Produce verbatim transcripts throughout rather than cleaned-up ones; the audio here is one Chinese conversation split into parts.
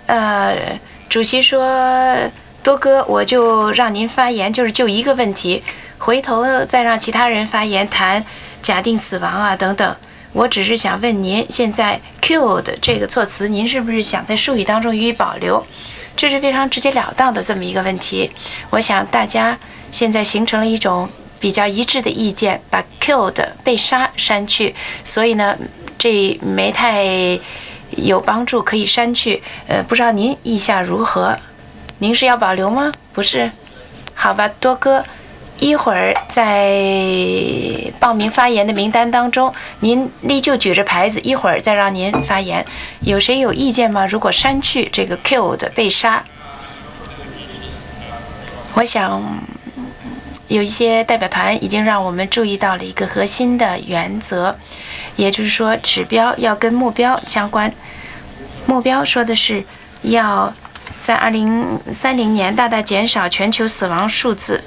呃，主席说，多哥，我就让您发言，就是就一个问题，回头再让其他人发言，谈假定死亡啊等等。我只是想问您，现在 killed 这个措辞，您是不是想在术语当中予以保留？这是非常直截了当的这么一个问题。我想大家现在形成了一种比较一致的意见，把 killed 被杀删去，所以呢，这没太有帮助，可以删去。呃，不知道您意下如何？您是要保留吗？不是？好吧，多哥。一会儿在报名发言的名单当中，您立就举着牌子，一会儿再让您发言。有谁有意见吗？如果删去这个 killed 被杀，我想有一些代表团已经让我们注意到了一个核心的原则，也就是说，指标要跟目标相关。目标说的是要在二零三零年大大减少全球死亡数字。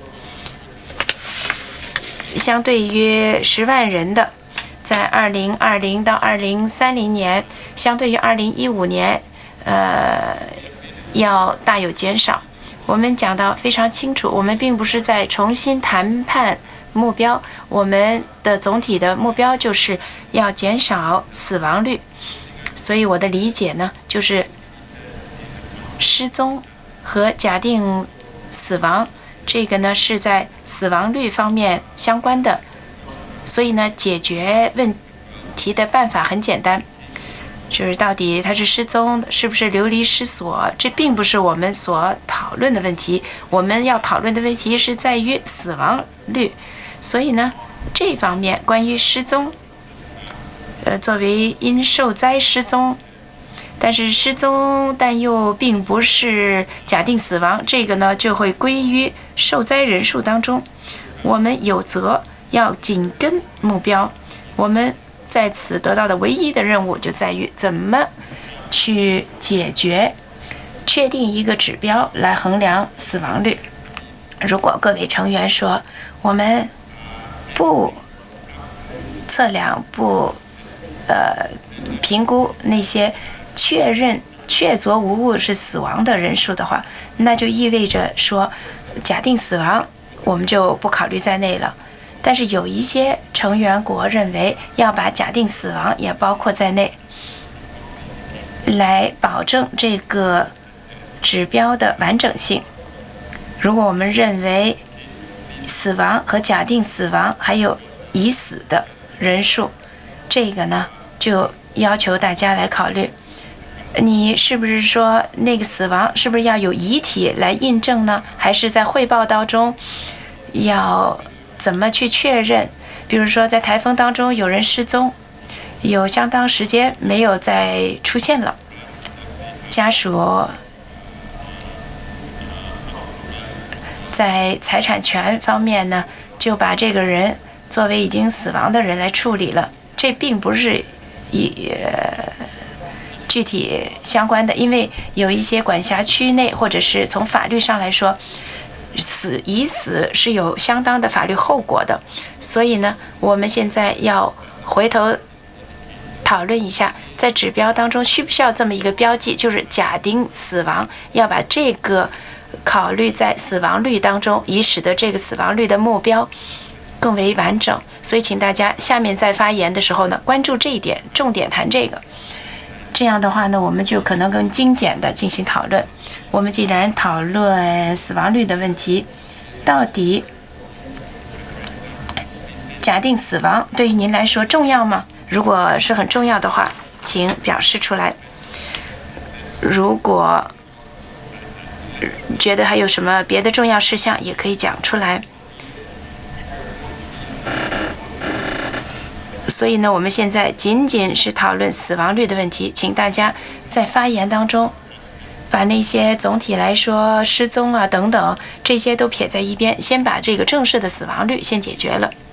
相对于十万人的，在二零二零到二零三零年，相对于二零一五年，呃，要大有减少。我们讲到非常清楚，我们并不是在重新谈判目标，我们的总体的目标就是要减少死亡率。所以我的理解呢，就是失踪和假定死亡。这个呢是在死亡率方面相关的，所以呢解决问题的办法很简单，就是到底他是失踪，是不是流离失所，这并不是我们所讨论的问题。我们要讨论的问题是在于死亡率，所以呢这方面关于失踪，呃，作为因受灾失踪。但是失踪，但又并不是假定死亡，这个呢就会归于受灾人数当中。我们有责要紧跟目标，我们在此得到的唯一的任务就在于怎么去解决，确定一个指标来衡量死亡率。如果各位成员说我们不测量，不呃评估那些确认确凿无误是死亡的人数的话，那就意味着说假定死亡我们就不考虑在内了。但是有一些成员国认为要把假定死亡也包括在内，来保证这个指标的完整性。如果我们认为死亡和假定死亡还有已死的人数，这个呢就要求大家来考虑，你是不是说那个死亡是不是要有遗体来印证呢？还是在汇报当中要怎么去确认？比如说在台风当中有人失踪，有相当时间没有再出现了，家属在财产权方面呢就把这个人作为已经死亡的人来处理了，这并不是以具体相关的，因为有一些管辖区内或者是从法律上来说，死已死是有相当的法律后果的。所以呢我们现在要回头讨论一下，在指标当中需不需要这么一个标记，就是假定死亡，要把这个考虑在死亡率当中，以使得这个死亡率的目标更为完整。所以请大家下面在发言的时候呢关注这一点，重点谈这个。这样的话呢我们就可能更精简的进行讨论。我们既然讨论死亡率的问题，到底假定死亡对于您来说重要吗？如果是很重要的话，请表示出来。如果觉得还有什么别的重要事项，也可以讲出来。所以呢我们现在仅仅是讨论死亡率的问题，请大家在发言当中把那些总体来说失踪啊等等这些都撇在一边，先把这个正式的死亡率先解决了。